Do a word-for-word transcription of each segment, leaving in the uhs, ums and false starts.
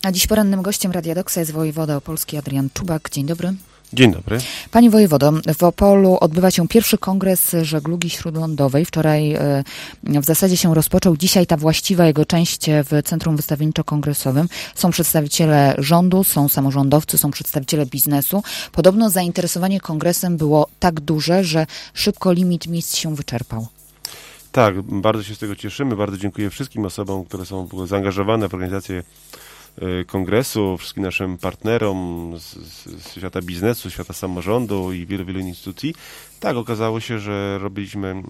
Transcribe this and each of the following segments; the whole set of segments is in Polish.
A dziś porannym gościem Radia Doksa jest wojewoda opolski Adrian Czubak. Dzień dobry. Dzień dobry. Panie wojewodo, w Opolu odbywa się pierwszy kongres żeglugi śródlądowej. Wczoraj w zasadzie się rozpoczął. Dzisiaj ta właściwa jego część w Centrum Wystawienniczo-Kongresowym. Są przedstawiciele rządu, są samorządowcy, są przedstawiciele biznesu. Podobno zainteresowanie kongresem było tak duże, że szybko limit miejsc się wyczerpał. Tak, bardzo się z tego cieszymy. Bardzo dziękuję wszystkim osobom, które są w ogóle zaangażowane w organizację kongresu, wszystkim naszym partnerom z, z świata biznesu, świata samorządu i wielu, wielu instytucji. Tak, okazało się, że robiliśmy mm,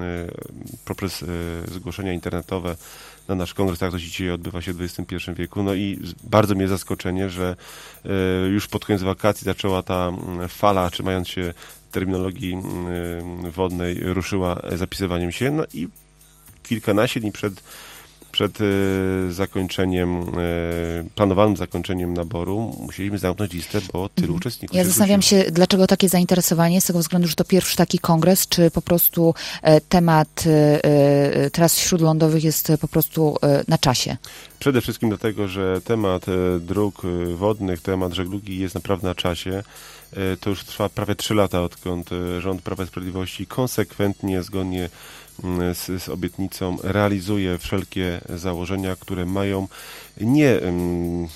poprzez zgłoszenia internetowe na nasz kongres, tak to się dzisiaj odbywa się w dwudziestym pierwszym wieku. No i bardzo mnie zaskoczenie, że y, już pod koniec wakacji zaczęła ta fala, trzymając się terminologii y, wodnej, ruszyła zapisywaniem się. No i kilkanaście dni przed Przed y, zakończeniem, y, planowanym zakończeniem naboru musieliśmy zamknąć listę, bo tylu mhm. uczestników. Ja zastanawiam się, dlaczego takie zainteresowanie, z tego względu, że to pierwszy taki kongres, czy po prostu e, temat e, e, tras śródlądowych jest po prostu e, na czasie? Przede wszystkim dlatego, że temat e, dróg wodnych, temat żeglugi jest naprawdę na czasie. E, to już trwa prawie trzy lata, odkąd e, rząd Prawa i Sprawiedliwości konsekwentnie, zgodnie Z, z obietnicą realizuje wszelkie założenia, które mają nie um,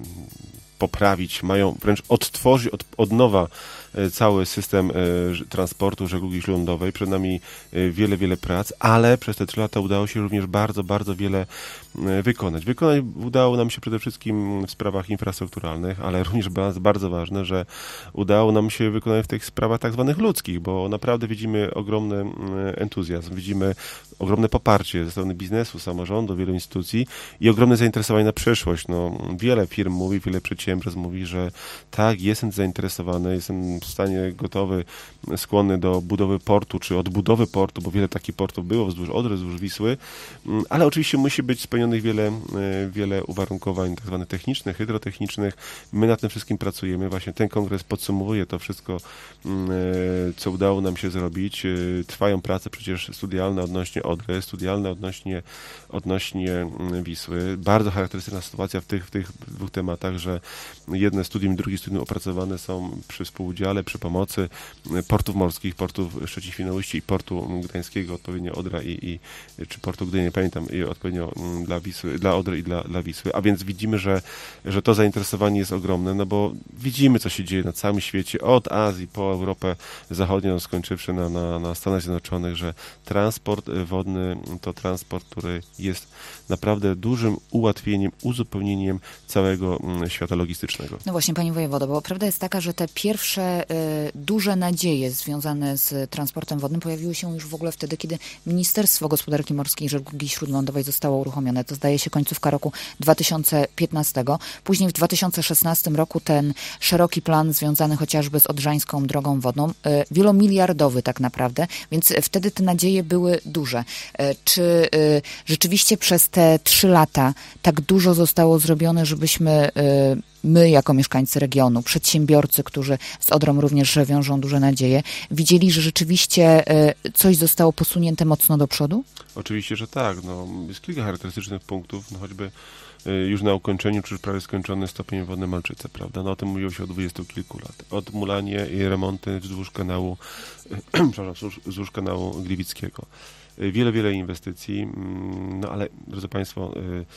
poprawić, mają wręcz odtworzyć od, od nowa cały system e, transportu żeglugi śródlądowej. Przed nami e, wiele, wiele prac, ale przez te trzy lata udało się również bardzo, bardzo wiele e, wykonać. Wykonać udało nam się przede wszystkim w sprawach infrastrukturalnych, ale również bardzo, bardzo ważne, że udało nam się wykonać w tych sprawach tak zwanych ludzkich, bo naprawdę widzimy ogromny e, entuzjazm, widzimy ogromne poparcie ze strony biznesu, samorządu, wielu instytucji i ogromne zainteresowanie na przyszłość. No, wiele firm mówi, wiele przedsiębiorstw mówi, że tak, jestem zainteresowany, jestem w stanie gotowy, skłonny do budowy portu, czy odbudowy portu, bo wiele takich portów było wzdłuż Odry, wzdłuż Wisły, ale oczywiście musi być spełnionych wiele, wiele uwarunkowań tak zwanych technicznych, hydrotechnicznych. My nad tym wszystkim pracujemy. Właśnie ten kongres podsumowuje to wszystko, co udało nam się zrobić. Trwają prace przecież studialne odnośnie Odry, studialne odnośnie, odnośnie Wisły. Bardzo charakterystyczna sytuacja w tych, w tych dwóch tematach, że jedne studium i drugie studium opracowane są przy współudziale, przy pomocy portów morskich, portów Szczecin-Świnoujście i portu gdańskiego, odpowiednio Odra i, i czy portu Gdynia, nie pamiętam, i odpowiednio dla Wisły, dla Odry i dla, dla Wisły. A więc widzimy, że, że to zainteresowanie jest ogromne, no bo widzimy, co się dzieje na całym świecie, od Azji po Europę Zachodnią, skończywszy na, na, na Stanach Zjednoczonych, że transport wodny to transport, który jest naprawdę dużym ułatwieniem, uzupełnieniem całego świata logistycznego. No właśnie, panie wojewodo, bo prawda jest taka, że te pierwsze y, duże nadzieje związane z transportem wodnym pojawiły się już w ogóle wtedy, kiedy Ministerstwo Gospodarki Morskiej i Żeglugi Śródlądowej zostało uruchomione. To zdaje się końcówka roku dwa tysiące piętnastego. Później w dwa tysiące szesnastym roku ten szeroki plan związany chociażby z Odrzańską Drogą Wodną, y, wielomiliardowy tak naprawdę, więc wtedy te nadzieje były duże. Y, czy y, rzeczywiście przez te trzy lata tak dużo zostało zrobione, żebyśmy y, my, jako mieszkańcy regionu, przedsiębiorcy, którzy z Odrą również wiążą duże nadzieje, widzieli, że rzeczywiście coś zostało posunięte mocno do przodu? Oczywiście, że tak. No, jest kilka charakterystycznych punktów, no choćby już na ukończeniu, czy już prawie skończony stopień wodny Malczyce, prawda? No o tym mówiło się od dwudziestu kilku lat. Odmulanie i remonty wzdłuż kanału, przepraszam, wzdłuż kanału Gliwickiego. Wiele, wiele inwestycji, no ale, drodzy Państwo,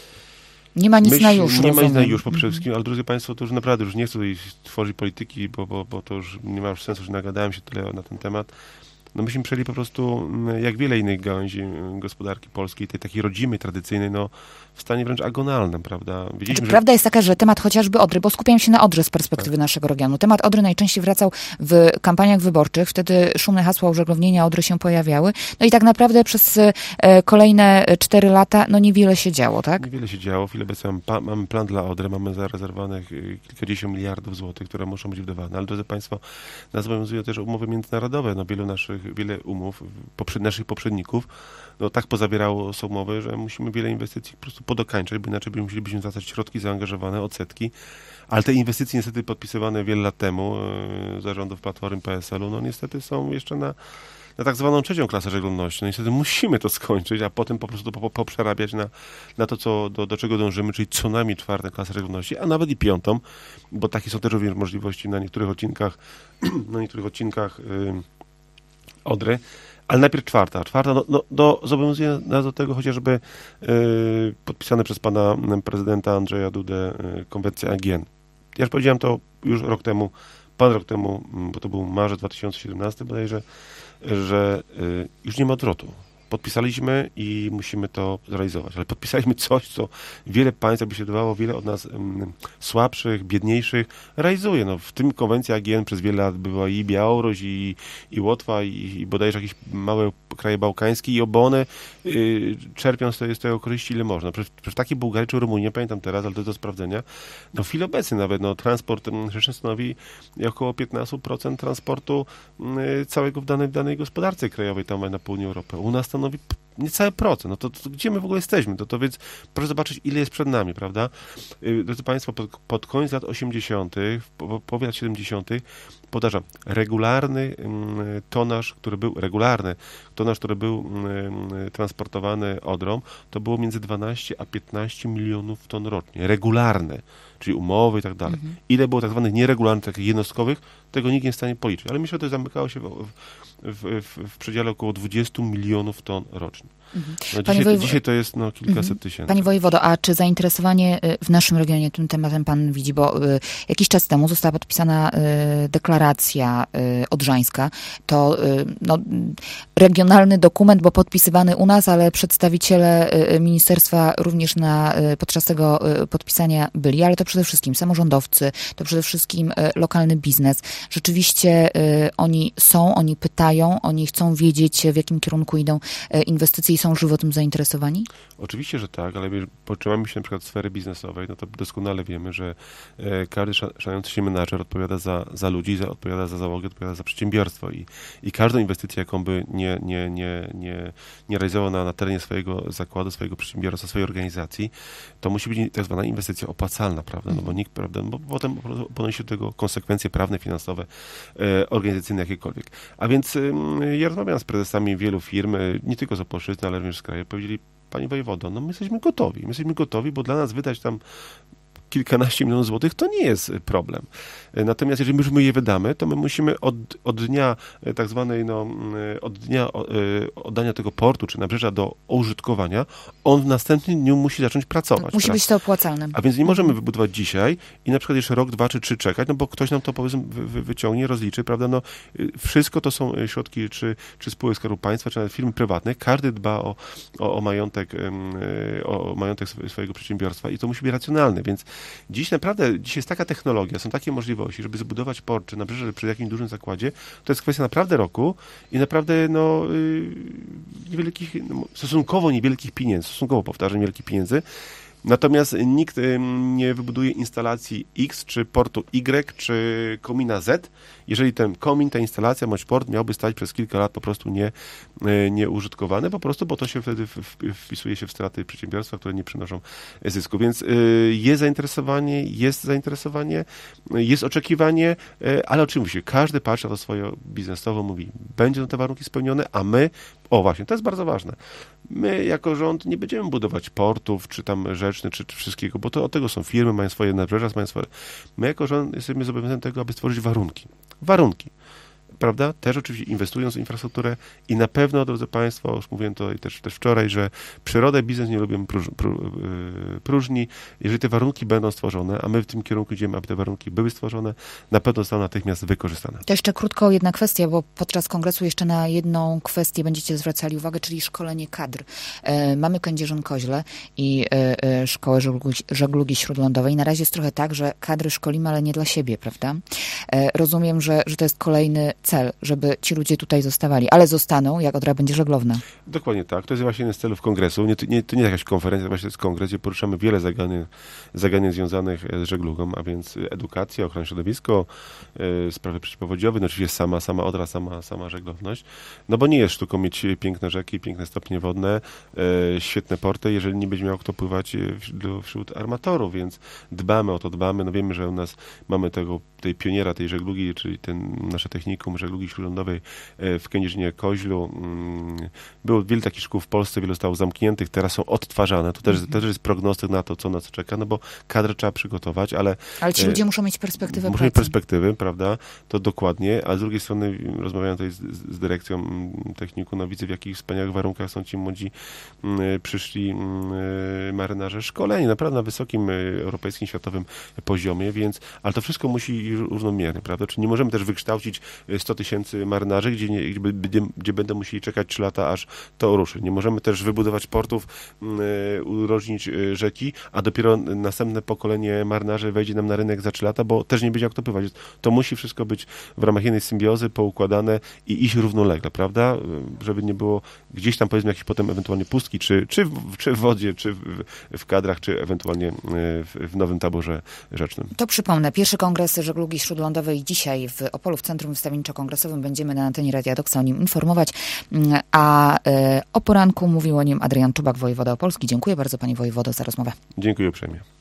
nie ma nic Myśl, na już, Nie ma nic na rozumiem. już po wszystkim, ale drodzy Państwo, to już naprawdę już nie chcę tutaj tworzyć polityki, bo, bo, bo to już nie ma już sensu, że nagadałem się tyle na ten temat. No myśmy przejęli po prostu, jak wiele innych gałęzi gospodarki polskiej, tej takiej rodzimej, tradycyjnej, no w stanie wręcz agonalnym, prawda? Znaczy, że... Prawda jest taka, że temat chociażby Odry, bo skupiam się na Odrze z perspektywy tak. naszego regionu. Temat Odry najczęściej wracał w kampaniach wyborczych, wtedy szumne hasła użeglownienia Odry się pojawiały. No i tak naprawdę przez e, kolejne cztery lata, no niewiele się działo, tak? Niewiele się działo. W chwili obecnej mamy, mamy plan dla Odry, mamy zarezerwowanych kilkadziesiąt miliardów złotych, które muszą być wydawane. Ale drodzy Państwo, nas obowiązują też umowy międzynarodowe. No wielu naszych, wiele umów poprzed, naszych poprzedników, no tak pozawierało są umowy, że musimy wiele inwestycji po prostu podokańczać, bo inaczej musielibyśmy zwracać środki zaangażowane, odsetki. Ale te inwestycje niestety podpisywane wiele lat temu, e, zarządów Platformy P S L u, no niestety są jeszcze na na tak zwaną trzecią klasę żeglowności. No niestety musimy to skończyć, a potem po prostu po, poprzerabiać na, na to, co, do, do czego dążymy, czyli co najmniej czwartą klasę żeglowności, a nawet i piątą, bo takie są też również możliwości na niektórych odcinkach, na niektórych odcinkach yy, Odry. Ale najpierw czwarta. Czwarta no, no, do, zobowiązuje nas do tego chociażby yy, podpisane przez pana prezydenta Andrzeja Dudę yy, konwencja A G N. Ja już powiedziałem to już rok temu, pan rok temu, bo to był marzec dwa tysiące siedemnasty bodajże, że yy, już nie ma odwrotu. Podpisaliśmy i musimy to zrealizować. Ale podpisaliśmy coś, co wiele państw, jakby się wydawało, wiele od nas um, słabszych, biedniejszych realizuje. No, w tym konwencja A G N przez wiele lat była i Białoruś, i, i Łotwa, i, i bodajże jakieś małe kraje bałkańskie, i oba one y, czerpią z tego, z tego korzyści, ile można. Przecież w takiej Bułgarii czy Rumunii, nie pamiętam teraz, ale to jest do sprawdzenia, no w chwili obecnej nawet, no transport rzeczny stanowi około piętnaście procent transportu y, całego w danej, w danej gospodarce krajowej tam na południu Europy. U nas stanowi niecałe procent. No to, to, to gdzie my w ogóle jesteśmy? To, to więc proszę zobaczyć, ile jest przed nami, prawda? Yy, drodzy Państwo, pod, pod koniec lat osiemdziesiątych, po, połowie lat siedemdziesiątych, powtarzam, regularny yy, tonaż, który był, regularny tonaż, który był yy, transportowany Odrą, to było między dwanaście a piętnaście milionów ton rocznie. Regularne, czyli umowy i tak dalej. Mhm. Ile było tak zwanych nieregularnych, takich jednostkowych, tego nikt nie jest w stanie policzyć. Ale myślę, że to zamykało się w, w, w, w przedziale około dwudziestu milionów ton rocznie. Mhm. No dzisiaj, Wojewo... dzisiaj to jest no, kilkaset mhm. tysięcy. Panie wojewodo, a czy zainteresowanie w naszym regionie tym tematem pan widzi? Bo y, jakiś czas temu została podpisana y, deklaracja y, odrzańska. To y, no, regionalny dokument, bo podpisywany u nas, ale przedstawiciele y, ministerstwa również na, y, podczas tego y, podpisania byli, ale to przede wszystkim samorządowcy, to przede wszystkim y, lokalny biznes. Rzeczywiście y, oni są, oni pytają, oni chcą wiedzieć, w jakim kierunku idą y, inwestycje i są żywo tym zainteresowani? Oczywiście, że tak, ale poczynamy się na przykład sfery biznesowej, no to doskonale wiemy, że e, każdy szanujący się menadżer odpowiada za, za ludzi, za, odpowiada za załogę, odpowiada za przedsiębiorstwo i, i każdą inwestycję, jaką by nie, nie, nie, nie, nie realizował na, na terenie swojego zakładu, swojego przedsiębiorstwa, swojej organizacji, to musi być tak zwana inwestycja opłacalna, prawda, no bo nikt, prawda, bo potem ponosi do tego konsekwencje prawne, finansowe, e, organizacyjne, jakiekolwiek. A więc e, ja rozmawiam z prezesami wielu firm, nie tylko z Opolszczyzny, ale również z kraju, powiedzieli: Panie wojewodo, no my jesteśmy gotowi. My jesteśmy gotowi, bo dla nas wydać tam kilkanaście milionów złotych to nie jest problem. Natomiast jeżeli już my je wydamy, to my musimy od, od dnia tak zwanej, no, od dnia oddania tego portu czy nabrzeża do użytkowania, on w następnym dniu musi zacząć pracować. Musi być to opłacalne. A więc nie możemy wybudować dzisiaj i na przykład jeszcze rok, dwa czy trzy czekać, no bo ktoś nam to powiedzmy wy, wyciągnie, rozliczy, prawda? No, wszystko to są środki czy, czy spółek Skarbu Państwa, czy nawet firm prywatnych. Każdy dba o, o, o majątek, o majątek swojego przedsiębiorstwa i to musi być racjonalne, więc dziś naprawdę, dziś jest taka technologia, są takie możliwości, żeby zbudować port czy nabrzeże przy jakimś dużym zakładzie, to jest kwestia naprawdę roku i naprawdę no, yy, niewielkich, no, stosunkowo niewielkich pieniędzy, stosunkowo powtarzam, niewielkich pieniędzy. Natomiast nikt y, nie wybuduje instalacji X, czy portu Y, czy komina Z, jeżeli ten komin, ta instalacja, bądź port miałby stać przez kilka lat po prostu nie, y, nieużytkowany, po prostu, bo to się wtedy w, w, wpisuje się w straty przedsiębiorstwa, które nie przynoszą zysku. Więc y, jest zainteresowanie, jest zainteresowanie, y, jest oczekiwanie, y, ale oczywiście każdy patrzy na to swoje biznesowo, mówi, będą te warunki spełnione, a my, o właśnie, to jest bardzo ważne, my jako rząd nie będziemy budować portów, czy tam rzeczny, czy, czy wszystkiego, bo to od tego są firmy, mają swoje nabrzeża, mają swoje... My jako rząd jesteśmy zobowiązani do tego, aby stworzyć warunki. Warunki. Prawda? Też oczywiście inwestując w infrastrukturę i na pewno, drodzy Państwo, już mówiłem to też, też wczoraj, że przyroda i biznes nie lubią próż, pró, próżni. Jeżeli te warunki będą stworzone, a my w tym kierunku idziemy, aby te warunki były stworzone, na pewno zostaną natychmiast wykorzystane. To jeszcze krótko jedna kwestia, bo podczas kongresu jeszcze na jedną kwestię będziecie zwracali uwagę, czyli szkolenie kadr. E, mamy Kędzierzyn-Koźle i e, e, Szkołę Żeglugi, Żeglugi Śródlądowej. Na razie jest trochę tak, że kadry szkolimy, ale nie dla siebie, prawda? E, rozumiem, że, że to jest kolejny cel, żeby ci ludzie tutaj zostawali, ale zostaną, jak Odra będzie żeglowna. Dokładnie tak. To jest właśnie jeden z celów kongresu. Nie, nie, to nie jakaś konferencja, właśnie to jest kongres, gdzie poruszamy wiele zagadnień, zagadnień związanych z żeglugą, a więc edukacja, ochrona środowiska, yy, sprawy przeciwpowodziowe, no oczywiście sama, sama Odra, sama, sama żeglowność. No bo nie jest sztuką mieć piękne rzeki, piękne stopnie wodne, yy, świetne porty, jeżeli nie będzie miał kto pływać w, wśród armatorów, więc dbamy o to, dbamy. No wiemy, że u nas mamy tego, tej pioniera tej żeglugi, czyli ten nasze technikum Centrum Żeglugi Śródlądowej w Kędzierzynie-Koźlu. Było wiele takich szkół w Polsce, wiele zostało zamkniętych, teraz są odtwarzane. To też, też jest prognostyk na to, co nas czeka, no bo kadrę trzeba przygotować, ale... Ale ci ludzie muszą mieć perspektywę Muszą pracy. mieć perspektywy, prawda? To dokładnie, a z drugiej strony rozmawiałem tutaj z, z dyrekcją techniku, no widzę, w jakich wspaniałych warunkach są ci młodzi m, przyszli m, marynarze szkoleni, naprawdę na wysokim europejskim, światowym poziomie, więc, ale to wszystko musi iść równomiernie, prawda? Czyli nie możemy też wykształcić sto tysięcy marynarzy, gdzie, nie, gdzie, gdzie będą musieli czekać trzy lata, aż to ruszy. Nie możemy też wybudować portów, m, urożnić rzeki, a dopiero następne pokolenie marynarzy wejdzie nam na rynek za trzy lata, bo też nie będzie jak to pływać. To musi wszystko być w ramach jednej symbiozy, poukładane i iść równolegle, prawda? Żeby nie było gdzieś tam, powiedzmy, jakieś potem ewentualnie pustki, czy, czy, w, czy w wodzie, czy w, w kadrach, czy ewentualnie w, w Nowym Taborze Rzecznym. To przypomnę, pierwszy kongres żeglugi śródlądowej dzisiaj w Opolu, w Centrum Wystawienniczo-Kongresowym. Będziemy na antenie Radia Doxa o nim informować, a o poranku mówił o nim Adrian Czubak, wojewoda opolski. Dziękuję bardzo, panie wojewodo, za rozmowę. Dziękuję uprzejmie.